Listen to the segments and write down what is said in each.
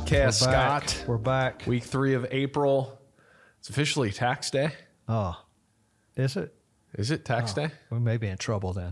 podcast, Scott. We're back. Week 3 of April. It's officially tax day. Oh, is it? Is it tax day? We may be in trouble then.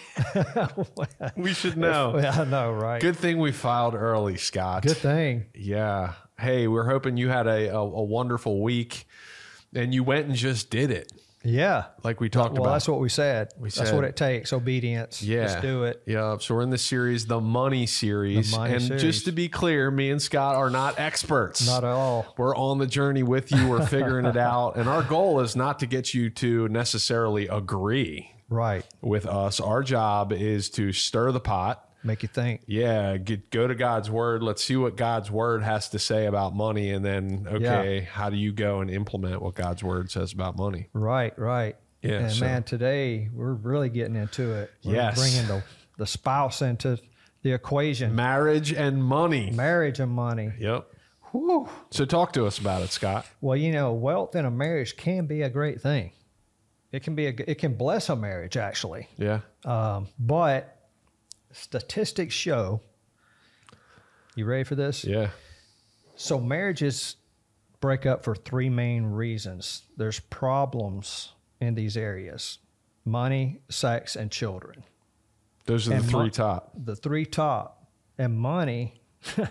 We should know. I know, right? Good thing we filed early, Scott. Good thing. Yeah. Hey, we're hoping you had a wonderful week and you went and just did it. Yeah. Like we talked about. Well, that's what we said. That's said- what it takes. Obedience. Yeah. Let's do it. Yeah. So we're in the series, the Money Series. The Money and Series. just to be clear, me and Scott are not experts. Not at all. We're on the journey with you. We're figuring it out. And our goal is not to get you to necessarily agree Right. with us. Our job is to stir the pot. Make you think. Yeah, go to God's word. Let's see what God's word has to say about money. And then, okay, how do you go and implement what God's word says about money? Right, right. Yeah, And so- man, today we're really getting into it. We're Yes. bringing the spouse into the equation. Marriage and money. Marriage and money. Yep. Whew. So talk to us about it, Scott. Well, you know, wealth in a marriage can be a great thing. It can bless a marriage actually. Yeah. But statistics show, you ready for this? Yeah. So marriages break up for 3 main reasons. There's problems in these areas: money, sex, and children. Those are the And 3 top. The 3 top. And money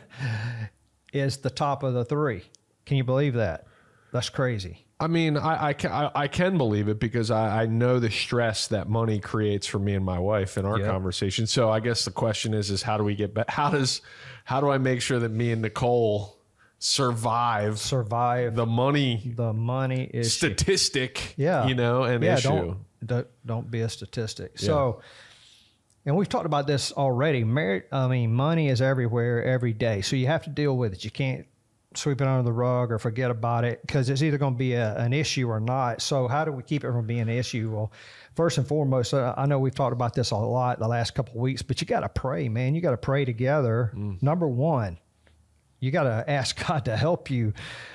is the top of the 3. Can you believe that? That's crazy. I mean, I can believe it because I know the stress that money creates for me and my wife in our Yep. conversation. So I guess the question is how do we get back? How do I make sure that me and Nicole survive The money money issue. statistic? Yeah. An Yeah, issue. don't be a statistic. Yeah. So, and we've talked about this already. Money is everywhere, every day. So you have to deal with it. You can't sweep it under the rug or forget about it because it's either going to be an issue or not. So how do we keep it from being an issue? Well, first and foremost, I know we've talked about this a lot the last couple of weeks, but you got to pray, man. You got to pray together. Number one, you got to ask God to help you.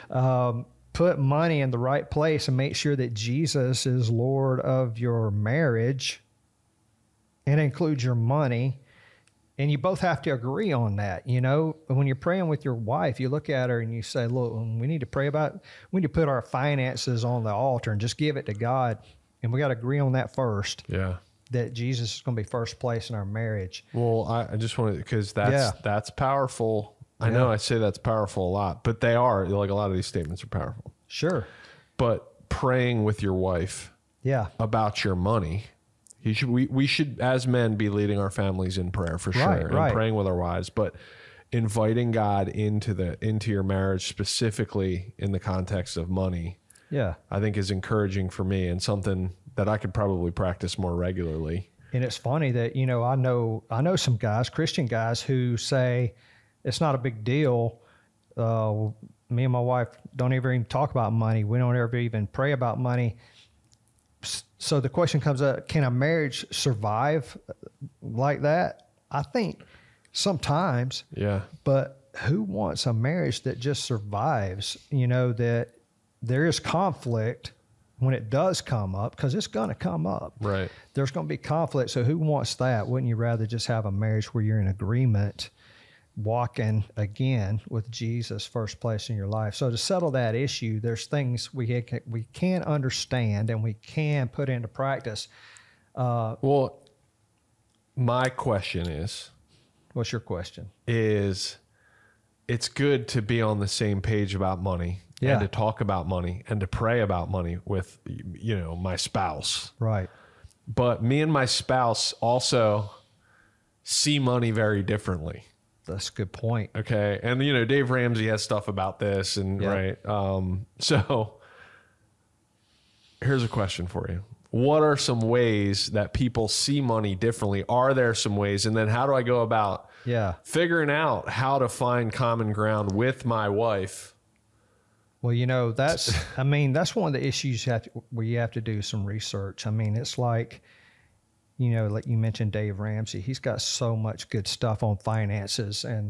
Put money in the right place and make sure that Jesus is Lord of your marriage, and includes your money. And you both have to agree on that. You know, when you're praying with your wife, you look at her and you say, look, we need to we need to put our finances on the altar and just give it to God. And we got to agree on that first, Yeah. that Jesus is going to be first place in our marriage. Well, I just wanted, because that's powerful. I know Yeah. I say that's powerful a lot, but they are, like, a lot of these statements are powerful. Sure. But praying with your wife Yeah. about your money, we should, as men, be leading our families in prayer for sure, and right. praying with our wives, but inviting God into your marriage, specifically in the context of money, Yeah. I think is encouraging for me and something that I could probably practice more regularly. And it's funny that, you know, I know some guys, Christian guys, who say it's not a big deal. Me and my wife don't ever even talk about money. We don't ever even pray about money. So the question comes up, can a marriage survive like that? I think sometimes, Yeah. but who wants a marriage that just survives? You know, that there is conflict when it does come up, because it's going to come up. Right. There's going to be conflict. So who wants that? Wouldn't you rather just have a marriage where you're in agreement, walking again with Jesus first place in your life? So to settle that issue, there's things we can understand and we can put into practice. Well, my question is, What's your question? it's good to be on the same page about money, Yeah. and to talk about money and to pray about money with, my spouse. Right. But me and my spouse also see money very differently. That's a good point. Okay. And, Dave Ramsey has stuff about this, and Yeah. right. So here's a question for you. What are some ways that people see money differently? Are there some ways? And then how do I go about figuring out how to find common ground with my wife? Well, that's one of the issues where you have to do some research. I mean, it's like like you mentioned Dave Ramsey. He's got so much good stuff on finances. And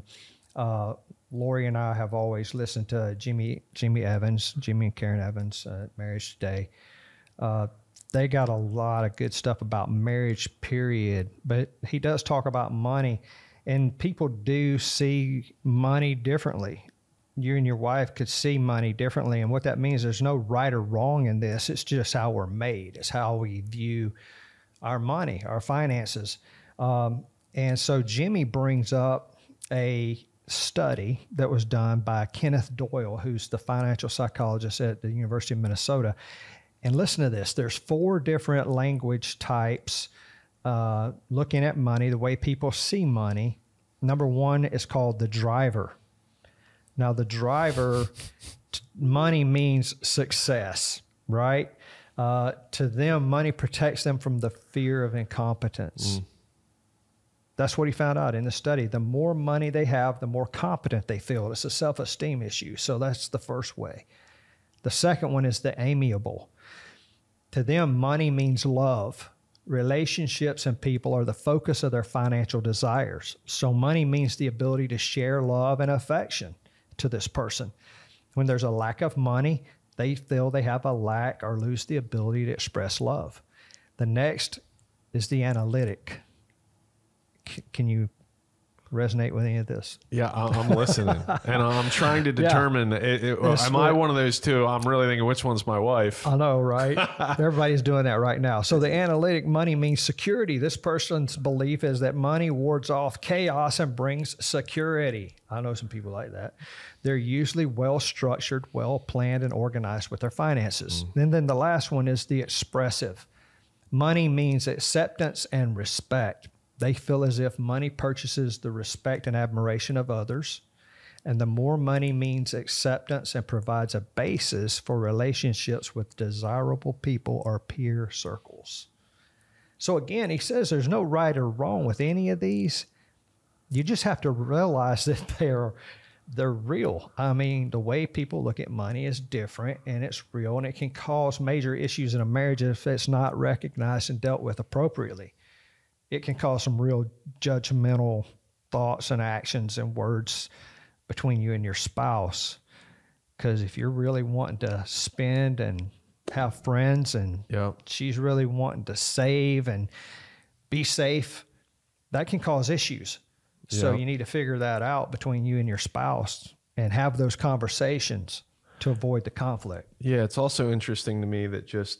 Lori and I have always listened to Jimmy and Karen Evans at Marriage Today. They got a lot of good stuff about marriage, period. But he does talk about money. And people do see money differently. you and your wife could see money differently. And what that means, there's no right or wrong in this. It's just how we're made. It's how we view our money, our finances. And so Jimmy brings up a study that was done by Kenneth Doyle, who's the financial psychologist at the University of Minnesota. And listen to this. There's 4 different language types looking at money, the way people see money. Number 1 is called the driver. Now, the driver, money means success, right? To them, money protects them from the fear of incompetence. That's what he found out in the study. The more money they have, the more competent they feel. It's a self-esteem issue. So that's the first way. The second one is the amiable. To them, money means love. Relationships and people are the focus of their financial desires. So money means the ability to share love and affection to this person. When there's a lack of money, they feel they have a lack or lose the ability to express love. The next is the analytic. Can you resonate with any of this? Yeah, I'm listening. And I'm trying to determine, am I one of those two? I'm really thinking, which one's my wife? I know, right? Everybody's doing that right now. So the analytic, money means security. This person's belief is that money wards off chaos and brings security. I know some people like that. They're usually well-structured, well-planned, and organized with their finances. And then the last one is the expressive. Money means acceptance and respect. They feel as if money purchases the respect and admiration of others. And the more money means acceptance and provides a basis for relationships with desirable people or peer circles. So again, he says there's no right or wrong with any of these. You just have to realize that they're real. I mean, the way people look at money is different, and it's real, and it can cause major issues in a marriage if it's not recognized and dealt with appropriately. It can cause some real judgmental thoughts and actions and words between you and your spouse. Because if you're really wanting to spend and have friends and she's really wanting to save and be safe, that can cause issues. So you need to figure that out between you and your spouse and have those conversations to avoid the conflict. Yeah, it's also interesting to me that just...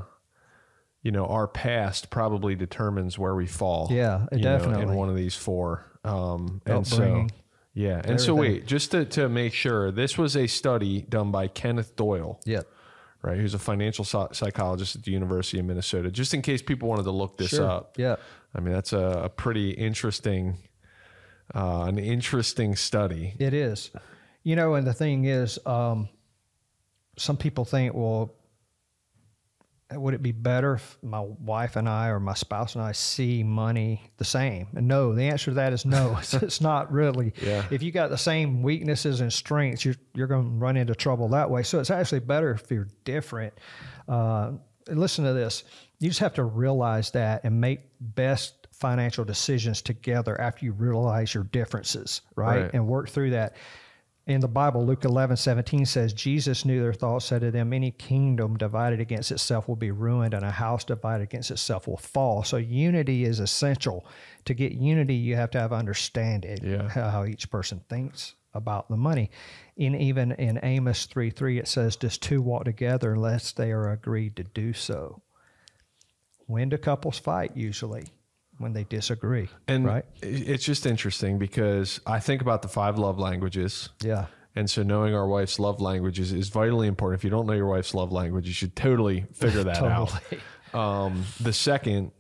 our past probably determines where we fall. Yeah, definitely. In one of these 4. And so wait, just to make sure, this was a study done by Kenneth Doyle. Yep. Right, who's a financial psychologist at the University of Minnesota. Just in case people wanted to look this up. Yeah. I mean, that's a pretty interesting, an interesting study. It is. And the thing is, some people think, well, would it be better if my wife and I or my spouse and I see money the same? And no, the answer to that is no. It's not really. Yeah. If you got the same weaknesses and strengths, you're going to run into trouble that way. So it's actually better if you're different. Listen to this. You just have to realize that and make best financial decisions together after you realize your differences, right? And work through that. In the Bible, Luke 11:17 says, Jesus knew their thoughts, said to them, any kingdom divided against itself will be ruined, and a house divided against itself will fall. So unity is essential. To get unity, you have to have understanding how each person thinks about the money. Even in Amos 3:3, it says, does 2 walk together unless they are agreed to do so? When do couples fight usually? When they disagree. And right? It's just interesting because I think about the 5 love languages. Yeah. And so knowing our wife's love languages is vitally important. If you don't know your wife's love language, you should totally figure that out. The second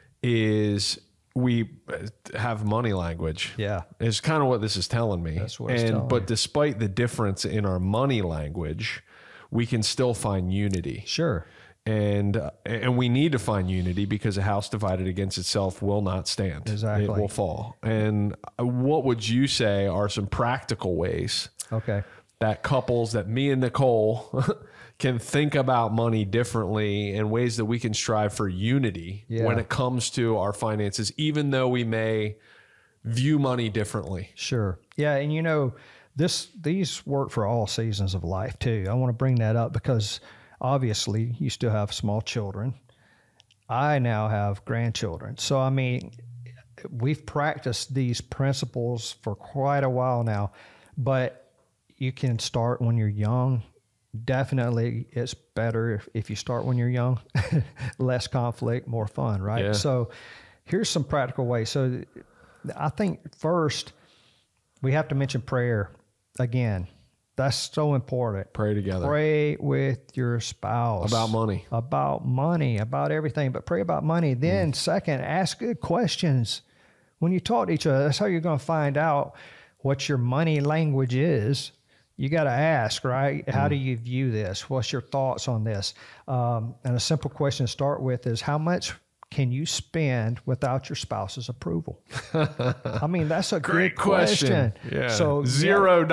is we have money language. Yeah. It's kind of what this is telling me. That's what it's telling me. But despite the difference in our money language, we can still find unity. Sure. And we need to find unity because a house divided against itself will not stand. Exactly. It will fall. And what would you say are some practical ways that couples, that me and Nicole can think about money differently, and ways that we can strive for unity when it comes to our finances, even though we may view money differently? Sure. Yeah. And these work for all seasons of life too. I want to bring that up because obviously, you still have small children. I now have grandchildren. So, I mean, we've practiced these principles for quite a while now. But, you can start when you're young. Definitely, it's better if you start when you're young. Less conflict, more fun, right? Yeah. So here's some practical ways. So I think first we have to mention prayer again. That's so important. Pray together. Pray with your spouse. About money. About everything, but pray about money. Then second, ask good questions. When you talk to each other, that's how you're going to find out what your money language is. You got to ask, right? How do you view this? What's your thoughts on this? And a simple question to start with is, how much can you spend without your spouse's approval? I mean, that's a great good question. Yeah. So $0.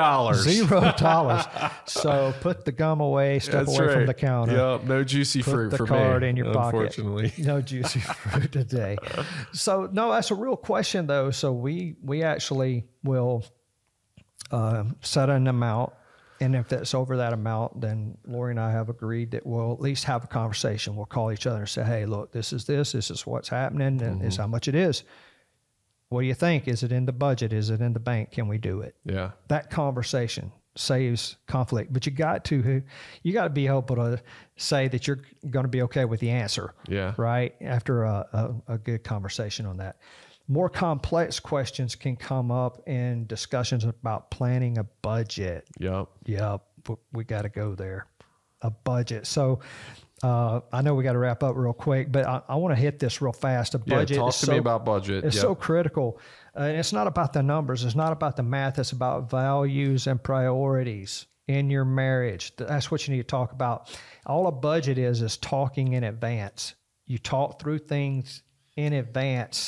$0. So put the gum away, step away from the counter. Yep. No juicy fruit for me. Put the card in your pocket. Unfortunately. No juicy fruit today. So no, that's a real question though. So we actually will set an amount. And if that's over that amount, then Lori and I have agreed that we'll at least have a conversation. We'll call each other and say, hey, look, this is what's happening, and this is how much it is. What do you think? Is it in the budget? Is it in the bank? Can we do it? Yeah. That conversation saves conflict. But you got to be able to say that you're going to be okay with the answer. Yeah. Right? After a good conversation on that. More complex questions can come up in discussions about planning a budget. Yep. We got to go there. A budget. So I know we got to wrap up real quick, but I want to hit this real fast. A budget. Talk to me about budget. It's so critical. And it's not about the numbers. It's not about the math. It's about values and priorities in your marriage. That's what you need to talk about. All a budget is talking in advance. You talk through things in advance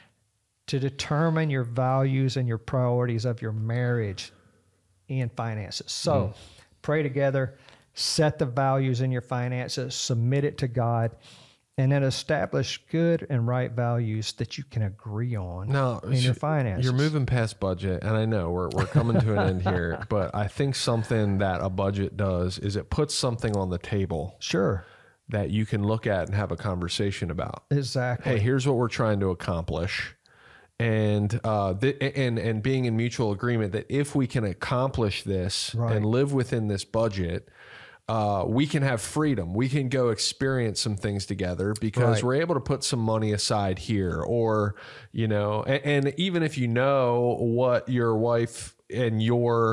to determine your values and your priorities of your marriage and finances. So pray together, set the values in your finances, submit it to God, and then establish good and right values that you can agree on in your finances. You're moving past budget, and I know we're coming to an end here, but I think something that a budget does is it puts something on the table. Sure. That you can look at and have a conversation about. Exactly. Hey, here's what we're trying to accomplish. And and being in mutual agreement that if we can accomplish this and live within this budget, we can have freedom. We can go experience some things together because we're able to put some money aside here, or, you know, and even if you know what your wife and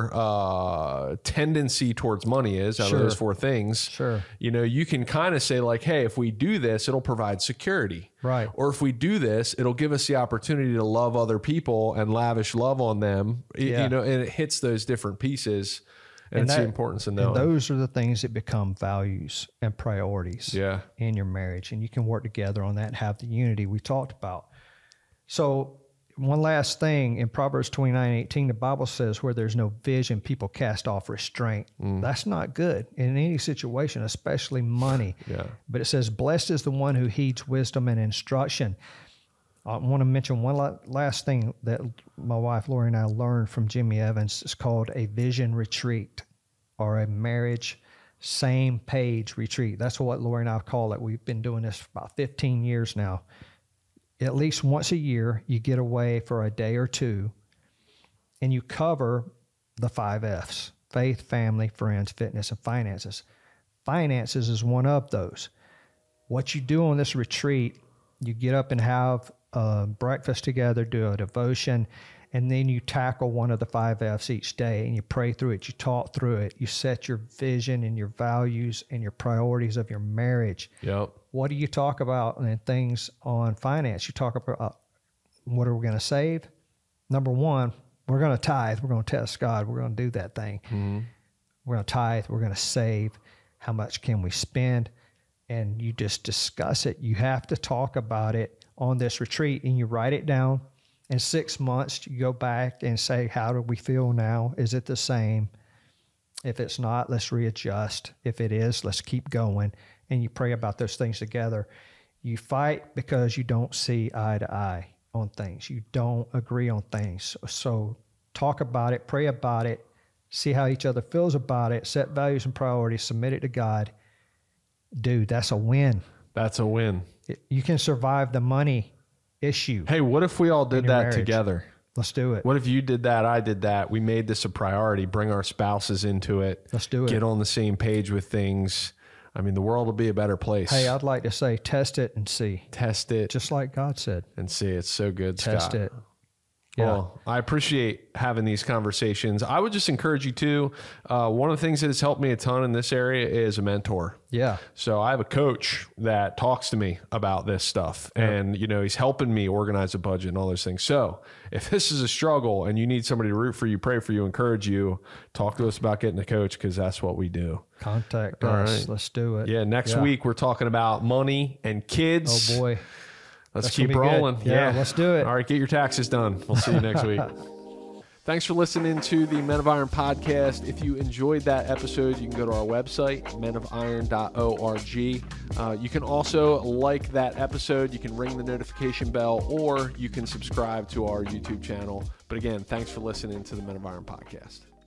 your tendency towards money is out of those four things, you know, you can kind of say like, hey, if we do this, it'll provide security. Right. Or if we do this, it'll give us the opportunity to love other people and lavish love on them, you know, and it hits those different pieces. And it's the importance of knowing. And those are the things that become values and priorities in your marriage. And you can work together on that and have the unity we talked about. So one last thing, in Proverbs 29:18, the Bible says where there's no vision, people cast off restraint. That's not good in any situation, especially money. But it says, blessed is the one who heeds wisdom and instruction. I want to mention one last thing that my wife Lori and I learned from Jimmy Evans. It's called a vision retreat, or a marriage same page retreat. That's what Lori and I call it. We've been doing this for about 15 years now. At least once a year, you get away for a day or two, and you cover the 5 F's: faith, family, friends, fitness, and finances. Finances is one of those. What you do on this retreat, you get up and have breakfast together, do a devotion, and then you tackle one of the 5 F's each day, and you pray through it, you talk through it, you set your vision and your values and your priorities of your marriage. What do you talk about in things on finance? You talk about what are we going to save? Number one, we're going to tithe. We're going to test God. We're going to do that thing. We're going to tithe. We're going to save. How much can we spend? And you just discuss it. You have to talk about it on this retreat, and you write it down. In 6 months, you go back and say, how do we feel now? Is it the same? If it's not, let's readjust. If it is, let's keep going. And you pray about those things together. You fight because you don't see eye to eye on things. You don't agree on things. So talk about it, pray about it, see how each other feels about it, set values and priorities, submit it to God. Dude, that's a win. That's a win. You can survive the money issue. Hey, what if we all did that together? Let's do it. What if you did that? I did that. We made this a priority. Bring our spouses into it. Let's do it. Get on the same page with things. I mean, the world will be a better place. Hey, I'd like to say, test it and see. Test it. Just like God said. And see. It's so good, Test Scott. it. Yeah. Well, I appreciate having these conversations. I would just encourage you to, one of the things that has helped me a ton in this area is a mentor. Yeah. So I have a coach that talks to me about this stuff, and he's helping me organize a budget and all those things. So if this is a struggle and you need somebody to root for you, pray for you, encourage you, talk to us about getting a coach, because that's what we do. Contact us. Right. Let's do it. Yeah. Next week we're talking about money and kids. Oh boy. Let's keep rolling. Yeah, let's do it. All right, get your taxes done. We'll see you next week. Thanks for listening to the Men of Iron podcast. If you enjoyed that episode, you can go to our website, menofiron.org. You can also like that episode. You can ring the notification bell, or you can subscribe to our YouTube channel. But again, thanks for listening to the Men of Iron podcast.